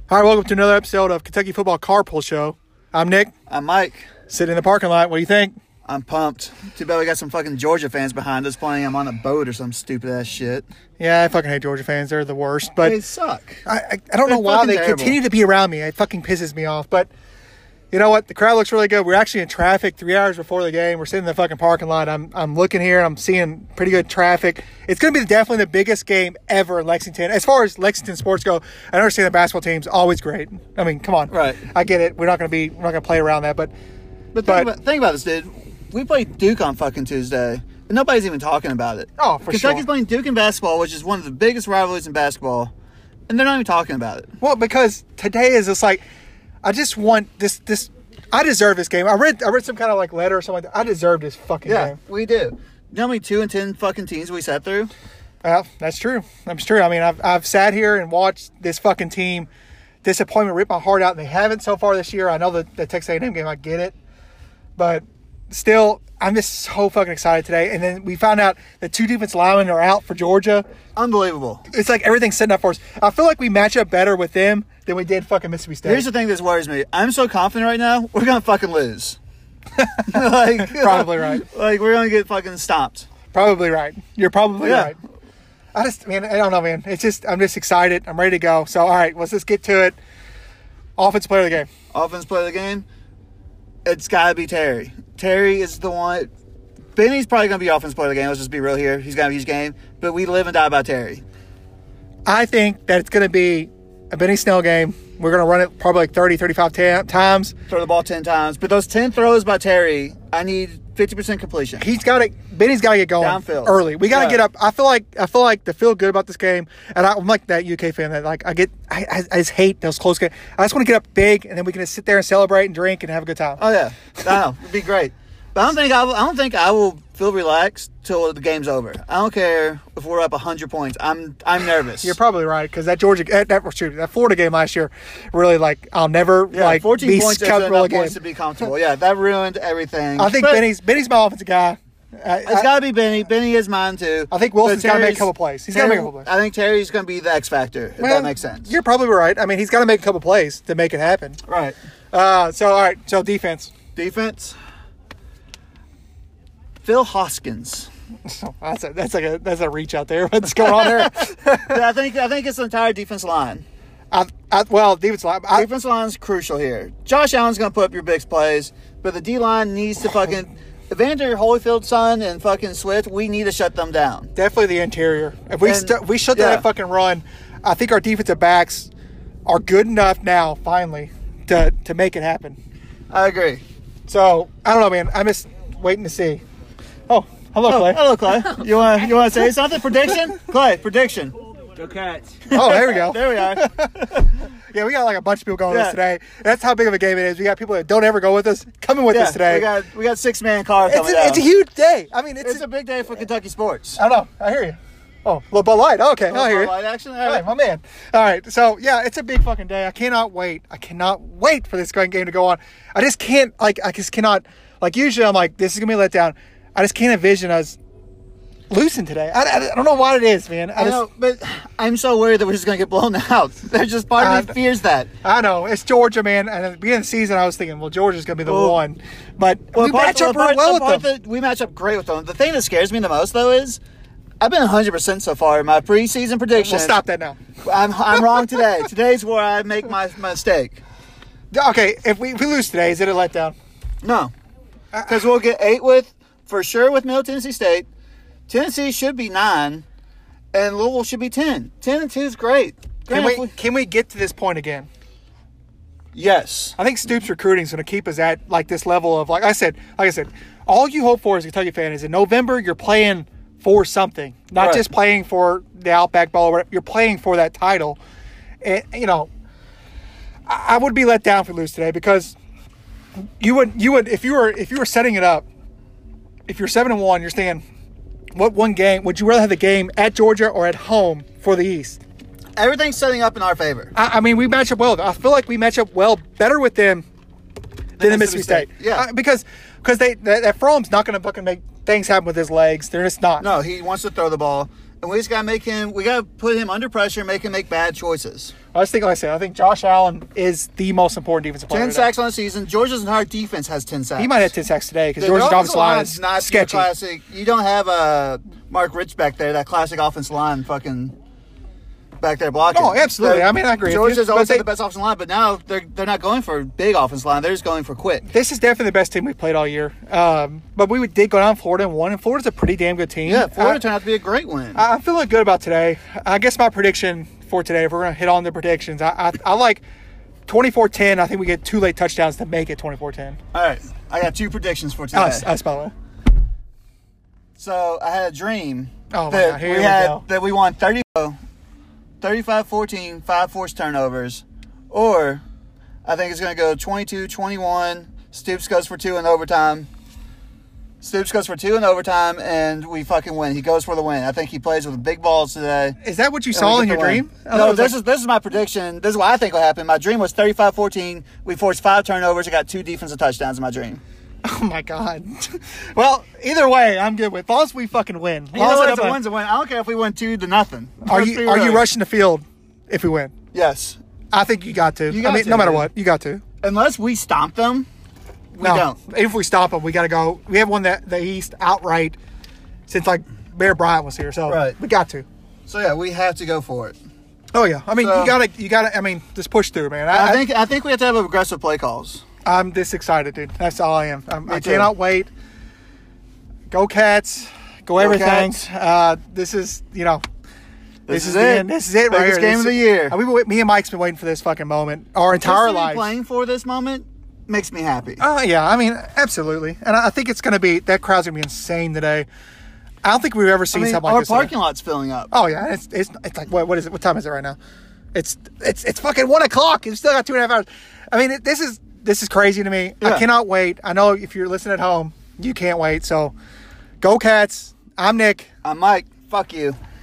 All right, welcome to another episode of Kentucky Football Carpool Show. I'm Nick. I'm Mike. Sitting in the parking lot. What do you think? I'm pumped. Too bad we got some fucking Georgia fans behind us playing I'm on a boat or some stupid ass shit. Yeah, I fucking hate Georgia fans. They're the worst. But They suck. I don't know why they continue to be around me. It fucking pisses me off. But you know what? The crowd looks really good. We're actually in traffic 3 hours before the game. We're sitting in the fucking parking lot. I'm looking here. I'm seeing pretty good traffic. It's going to be definitely the biggest game ever in Lexington. As far as Lexington sports go, I understand the basketball team's always great. I mean, come on. Right. I get it. We're not going to play around that. But think about this, dude. We played Duke on fucking Tuesday, and nobody's even talking about it. Oh, for Kentucky's sure. playing Duke in basketball, which is one of the biggest rivalries in basketball, and they're not even talking about it. Well, because today is just like, I just want this. I deserve this game. I read some kind of like letter or something like that. I deserve this fucking game. We do. You know how many 2-10 fucking teams we sat through? Well, that's true. That's true. I mean, I've sat here and watched this fucking team disappointment rip my heart out, and they haven't so far this year. I know the Texas A&M game, I get it, but still, I'm just so fucking excited today. And then we found out that 2 defensive linemen are out for Georgia. Unbelievable. It's like everything's setting up for us. I feel like we match up better with them than we did fucking Mississippi State. Here's the thing that worries me. I'm so confident right now, we're going to fucking lose. Probably right. Like, we're going to get fucking stomped. Probably right. You're probably right. I don't know, man. It's just, I'm just excited. I'm ready to go. So, all right, let's just get to it. Offensive player of the game. Offensive player of the game? It's got to be Terry. Terry is the one. Benny's probably going to be offensive player of the game. Let's just be real here. He's going to be his game. But we live and die by Terry. I think that it's going to be a Benny Snell game. We're going to run it probably like 30, 35 times. Throw the ball 10 times. But those 10 throws by Terry, I need 50% completion. Benny's got to get going downfield early. We got to get up. I feel like to feel good about this game, and I'm like that UK fan that like I just hate those close games. I just want to get up big, and then we can just sit there and celebrate and drink and have a good time. Oh yeah, I know it'd be great. But I don't think I will feel relaxed till the game's over. I don't care if we're up 100 points. I'm nervous. You're probably right, because that that Florida game last year really, like, I'll never 14 be points comfortable again. Points to be comfortable. Yeah, that ruined everything. I think Benny's my offensive guy. It's got to be Benny. Benny is mine too. I think Wilson's got to make a couple plays. He's got to make a couple plays. I think Terry's going to be the X factor. If that makes sense. You're probably right. I mean, he's got to make a couple plays to make it happen. Right. All right. So defense. Defense. Phil Hoskins. So that's a reach out there. What's going on there? I think it's the entire defense line. Defense line. Defense line's crucial here. Josh Allen's going to put up your big plays, but the D line needs to fucking Evander Holyfield, son, and fucking Swift. We need to shut them down. Definitely the interior. If we shut that fucking run, I think our defensive backs are good enough now, finally, to make it happen. I agree. So I don't know, man. I'm just waiting to see. Oh, hello, Clay. Hello, Clay. You want to say something? Prediction? Clay, prediction. Go Cats. Oh, there we go. There we are. Yeah, we got like a bunch of people going with us today. That's how big of a game it is. We got people that don't ever go with us coming with us today. We got 6-man car coming out. It's a huge day. I mean, it's a big day for Kentucky sports. I don't know. I hear you. Oh, a little Bud Light. Okay, I hear you. Bud Light action. All right, my man. All right, so yeah, it's a big fucking day. I cannot wait. For this game to go on. I just cannot. Like, usually I'm like, this is gonna be a letdown. I just can't envision us losing today. I don't know what it is, man. I know, but I'm so worried that we're just going to get blown out. There's just part of me fears that. I know. It's Georgia, man. And at the beginning of the season, I was thinking, well, Georgia's going to be the one. But we match up real well with them. We match up great with them. The thing that scares me the most, though, is I've been 100% so far in my preseason predictions. We'll stop that now. I'm wrong today. Today's where I make my mistake. Okay, if we lose today, is it a letdown? No. Because we'll get 8 for sure with Middle Tennessee State. Tennessee should be 9, and Louisville should be 10. 10-2 is great. Can we get to this point again? Yes. I think Stoops recruiting is going to keep us at like this level of like I said, all you hope for as a Kentucky fan is in November you're playing for something, not just playing for the Outback Bowl or whatever. You're playing for that title. And I would be let down if we lose today, because you would if you were setting it up. If you're 7-1, you're saying, what one game would you rather have the game at Georgia or at home for the East? Everything's setting up in our favor. I mean, we match up well. I feel like we match up better with them than the Mississippi State. Yeah, because that Fromm's not going to fucking make things happen with his legs. They're just not. No, he wants to throw the ball. And we just got to make him, we got to put him under pressure and make him make bad choices. I just think, like I said, I think Josh Allen is the most important defensive player. 10 today. sacks on the season. Georgia's entire defense has 10 sacks. He might have 10 sacks today because The Georgia's offensive offensive line line's is not sketchy. Classic. You don't have Mark Rich back there, that classic offensive line fucking back there blocking. Oh, absolutely. I mean, I agree with you. Georgia's always But had the best offensive line, but now they're not going for big offensive line. They're just going for quick. This is definitely the best team we've played all year. But we did go down Florida and won, and Florida's a pretty damn good team. Yeah, Florida turned out to be a great win. I'm feeling good about today. I guess my prediction for today, if we're going to hit on the predictions, I like 24-10. I think we get 2 late touchdowns to make it 24-10. All right, I got 2 predictions for today. Us, by the way. So I had a dream Oh, my that God. Here we go. that we won 35-14, 5 forced turnovers, or I think it's going to go 22-21. Stoops goes for 2 in overtime. And we fucking win. He goes for the win. I think he plays with big balls today. Is that what you saw in your dream? No, this is my prediction. This is what I think will happen. My dream was 35-14. We forced 5 turnovers. I got 2 defensive touchdowns in my dream. Oh, my God. Well, either way, I'm good with. As long as we fucking win. You know what? It's a win's a win. I don't care if we win 2-0. Are you rushing the field if we win? Yes. I think you got to. You got to, no matter dude. what, you got to. Unless we stomp them, we don't. If we stop them, we got to go. We have won the East outright since like Bear Bryant was here, so Right. we got to. So yeah, we have to go for it. Oh yeah, I mean So- you gotta. I mean, just push through, man. I think we have to have aggressive play calls. I'm this excited, dude. That's all I am. I too. cannot wait. Go Cats. Go everything. Cats. This is This is the it. end. This is it right Biggest here. game of the year. Me and Mike's been waiting for this fucking moment our entire Just to be lives. playing for this moment makes me happy. Oh yeah, I mean absolutely, and I think it's gonna be that crowd's gonna be insane today. I don't think we've ever seen something like our this. parking lot's filling up. Oh yeah, it's like what is it? What time is it right now? It's fucking 1 o'clock. It's still got 2.5 hours. I mean, this is crazy to me. Yeah. I cannot wait. I know if you're listening at home, you can't wait. So, go Cats. I'm Nick. I'm Mike. Fuck you.